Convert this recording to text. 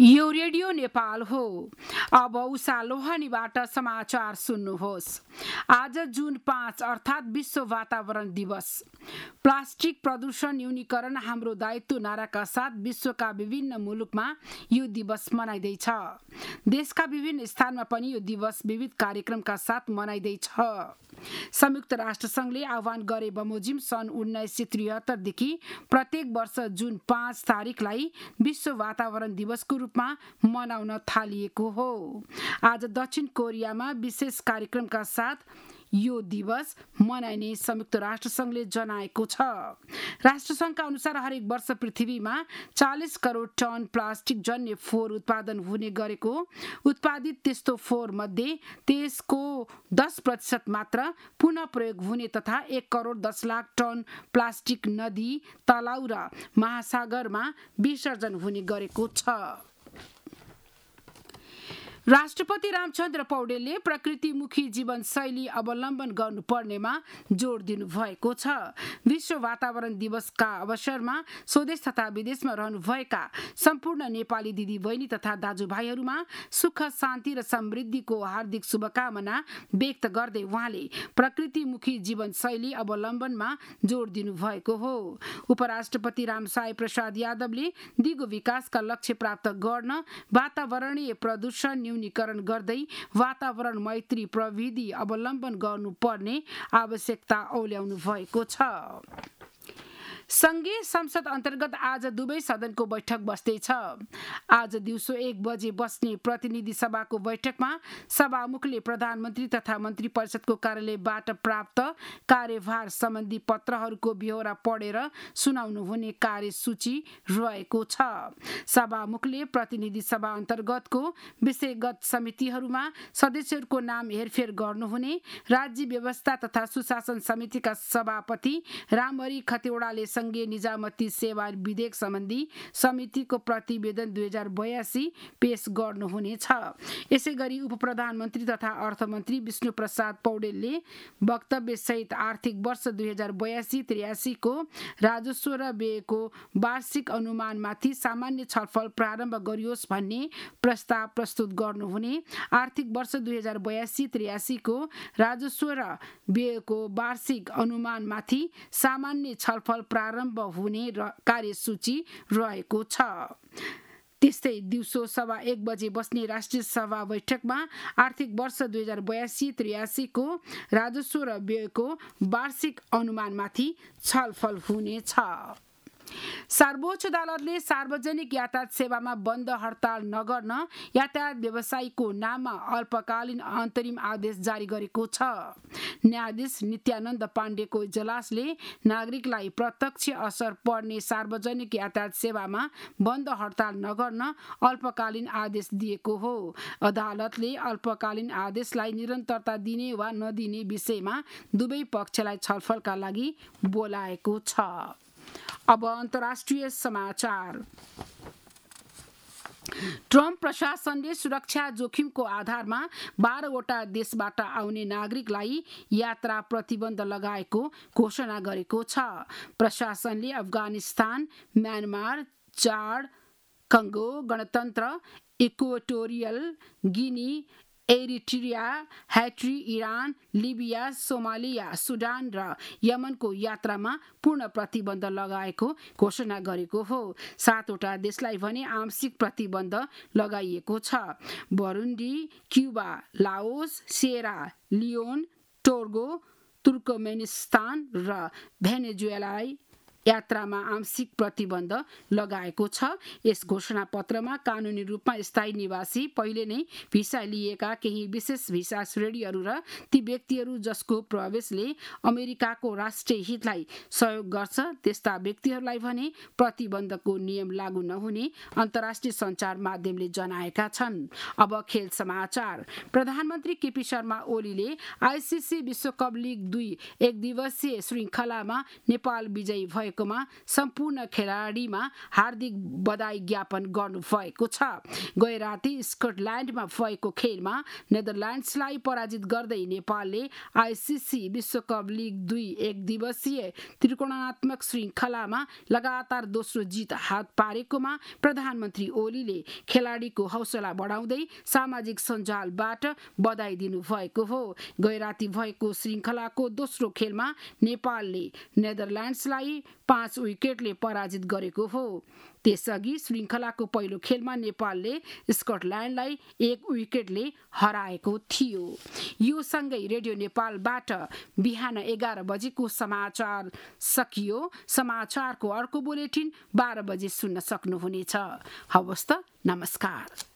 यो रेडियो नेपाल हो। अब उषा लोहानीबाट समाचार सुन्नुहोस्। आज जुन 5 अर्थात् विश्व वातावरण दिवस। प्लास्टिक प्रदूषण न्यूनीकरण हाम्रो दायित्व नाराका साथ विश्वका विभिन्न मुलुकमा यो दिवस मनाइँदैछ। देशका विभिन्न स्थानमा पनि यो दिवस विविध कार्यक्रमका साथ मनाइँदैछ। संयुक्त राष्ट्र संघले आह्वान गरे बमोजिम सन् 1973 देखि प्रत्येक वर्ष जुन 5 तारिकलाई विश्व वातावरण दिवसको रूपमा मनाउन थालिएको हो। आज दक्षिण कोरियामा विशेष कार्यक्रमका साथ यो दिवस मनाइने संयुक्त राष्ट्र संघले जनाएको छ। राष्ट्रसङ्घका अनुसार हरेक वर्ष पृथ्वीमा 40 करोड टन प्लास्टिक जन्य फोहोर उत्पादन हुने गरेको, उत्पादित त्यस्तो फोहोर मध्ये त्यसको 10% मात्र पुनः प्रयोग हुने तथा 1 करोड 10 लाख टन प्लास्टिक नदी, तलाउ र महासागरमा विसर्जन हुने गरेको छ। राष्ट्रपति रामचन्द्र पौडेलले प्रकृतिमुखी जीवनशैली अवलम्बन गर्नुपर्नेमा जोड दिनुभएको छ। विश्व वातावरण दिवसका अवसरमा स्वदेश तथा विदेशमा रहनुभएका सम्पूर्ण नेपाली दिदीबहिनी तथा दाजुभाइहरूमा सुख, शान्ति र समृद्धिको हार्दिक शुभकामना व्यक्त गर्दै उहाँले प्रकृतिमुखी जीवनशैली अवलम्बनमा जोड दिनुभएको हो। उपराष्ट्रपति रामसाई प्रसाद यादवले दिगो विकासका लक्ष्य प्राप्त गर्न वातावरणीय प्रदूषण न्यूनीकरण गर्दै वातावरण मैत्री प्रविधि अवलम्बन गर्नुपर्ने आवश्यकता औल्याउनु भएको छ। संघीय संसद अन्तर्गत आज दुवै सदनको बैठक बस्दैछ। आज दिउँसो 1 बजे बस्ने प्रतिनिधि सभाको बैठकमा सभामुखले प्रधानमन्त्री तथा मन्त्री परिषदको कार्यालयबाट प्राप्त कार्यभार सम्बन्धी पत्रहरूको ब्यहोरा पढेर सुनाउनु हुने कार्यसूची रहेको छ। सभामुखले प्रतिनिधि सभा अन्तर्गतको विषयगत समितिहरूमा सदस्यहरूको नाम हेरफेर गर्नुहुने राज्य व्यवस्था तथा सुशासन समितिका सभापति रामहरि खतिवड़ाले संघीय निजामती सेवा विधेयक सम्बन्धी समितिको प्रतिवेदन 2082 पेश गर्नुहुनेछ। यसैगरी उप प्रधानमन्त्री तथा अर्थमन्त्री विष्णु प्रसाद पौडेलले वक्तव्य सहित आर्थिक वर्ष 2082-83 को राजस्व र व्ययको वार्षिक अनुमानमाथि सामान्य छलफल प्रारम्भ गरियोस् भन्ने प्रस्ताव प्रस्तुत गर्नुहुने, आर्थिक वर्ष 2082-83 को राजस्व र व्ययको वार्षिक अनुमानमाथि सामान्य छलफल प्रारम्भ हुने कार्यसूची रहेको छ। त्यस्तै दिउँसो 1:15 बजे बस्ने राष्ट्रिय सभा बैठकमा आर्थिक वर्ष 2082-83 को राजस्व र व्ययको वार्षिक अनुमानमाथि छलफल हुनेछ। सर्वोच्च अदालतले सार्वजनिक यातायात सेवामा बन्द हडताल नगर्न यातायात व्यवसायीको नाममा अल्पकालीन अन्तरिम आदेश जारी गरेको छ। न्यायाधीश नित्यानन्द पाण्डेको इजलासले नागरिकलाई प्रत्यक्ष असर पर्ने सार्वजनिक यातायात सेवामा बन्द हडताल नगर्न अल्पकालीन आदेश दिएको हो। अदालतले अल्पकालीन आदेशलाई निरन्तरता दिने वा नदिने विषयमा दुवै पक्षलाई छलफलका लागि बोलाएको छ। अब अन्तर्राष्ट्रिय समाचार। ट्रम्प प्रशासनले सुरक्षा जोखिमको आधारमा 12 वटा देशबाट आउने नागरिकलाई यात्रा प्रतिबन्ध लगाएको घोषणा गरेको छ। प्रशासनले अफगानिस्तान, म्यानमार, चाड, कङ्गो गणतन्त्र, Equatorial Guinea, Eritrea, Haiti, Iran, Libya, Somalia, Sudan र यमनको यात्रामा पूर्ण प्रतिबन्ध लगाएको घोषणा गरेको हो। 7 वटा देशलाई भने आंशिक प्रतिबन्ध लगाइएको छ। Burundi, Cuba, Laos, Sierra Leone, Togo, Turkmenistan र भेनेजुएलाई यात्रामा आंशिक प्रतिबन्ध लगाएको छ। यस घोषणा पत्रमा कानुनी रूपमा स्थायी निवासी, पहिले नै भिसा लिएका, केही विशेष भिसा श्रेणीहरू र ती व्यक्तिहरू जसको प्रवेशले अमेरिकाको राष्ट्रिय हितलाई सहयोग गर्छ त्यस्ता व्यक्तिहरूलाई भने प्रतिबन्धको नियम लागू नहुने अन्तर्राष्ट्रिय सञ्चार माध्यमले जनाएका छन्। अब खेल समाचार। प्रधानमन्त्री केपी शर्मा ओलीले आईसीसी विश्वकप लिग 2 एक दिवसीय श्रृङ्खलामा नेपाल विजयी भएको भएकोमा सम्पूर्ण खेलाडीमा हार्दिक बधाई ज्ञापन गर्नुभएको छ। गए राति स्कटल्यान्डमा भएको खेलमा नेदरल्यान्ड्सलाई पराजित गर्दै नेपालले आइसिसी विश्वकप लिग 2 एक दिवसीय त्रिकोणात्मक श्रृङ्खलामा लगातार दोस्रो जित हात पारेकोमा प्रधानमन्त्री ओलीले खेलाडीको हौसला बढाउँदै सामाजिक सञ्जालबाट बधाई दिनुभएको हो। गए राति भएको श्रृङ्खलाको दोस्रो खेलमा नेपालले नेदरल्यान्ड्सलाई 5 विकेटले पराजित गरेको हो। त्यसअघि श्रृङ्खलाको पहिलो खेलमा नेपालले स्कटल्यान्डलाई 1 विकेटले हराएको थियो। यो सँगै रेडियो नेपालबाट बिहान 11 बजेको समाचार सकियो। समाचारको अर्को बुलेटिन 12 बजे सुन्न सक्नुहुनेछ। हवस् त, नमस्कार।